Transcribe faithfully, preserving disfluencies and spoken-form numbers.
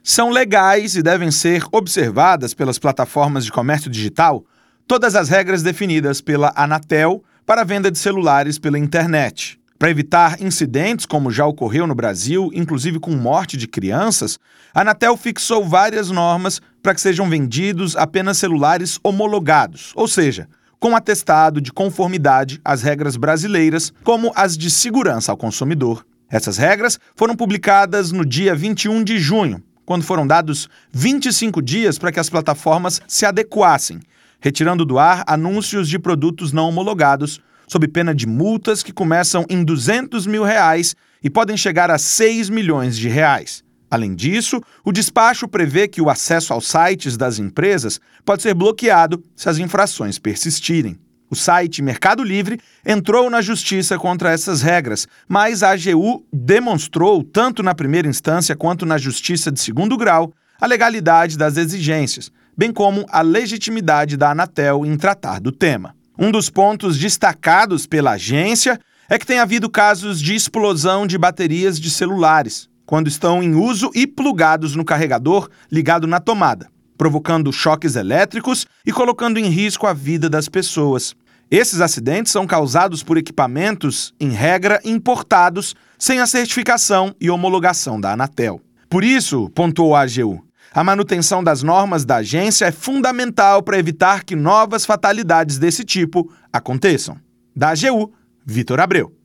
São legais e devem ser observadas pelas plataformas de comércio digital todas as regras definidas pela Anatel para a venda de celulares pela internet. Para evitar incidentes como já ocorreu no Brasil, inclusive com morte de crianças, a Anatel fixou várias normas para que sejam vendidos apenas celulares homologados, ou seja, com atestado de conformidade às regras brasileiras, como as de segurança ao consumidor. Essas regras foram publicadas no dia vinte e um de junho, quando foram dados vinte e cinco dias para que as plataformas se adequassem, retirando do ar anúncios de produtos não homologados, sob pena de multas que começam em duzentos mil reais e podem chegar a seis milhões de reais. Além disso, o despacho prevê que o acesso aos sites das empresas pode ser bloqueado se as infrações persistirem. O site Mercado Livre entrou na justiça contra essas regras, mas a AGU demonstrou, tanto na primeira instância quanto na justiça de segundo grau, a legalidade das exigências, bem como a legitimidade da Anatel em tratar do tema. Um dos pontos destacados pela agência é que tem havido casos de explosão de baterias de celulares, quando estão em uso e plugados no carregador ligado na tomada, provocando choques elétricos e colocando em risco a vida das pessoas. Esses acidentes são causados por equipamentos, em regra, importados, sem a certificação e homologação da Anatel. Por isso, pontuou a AGU, a manutenção das normas da agência é fundamental para evitar que novas fatalidades desse tipo aconteçam. Da AGU, Vitor Abreu.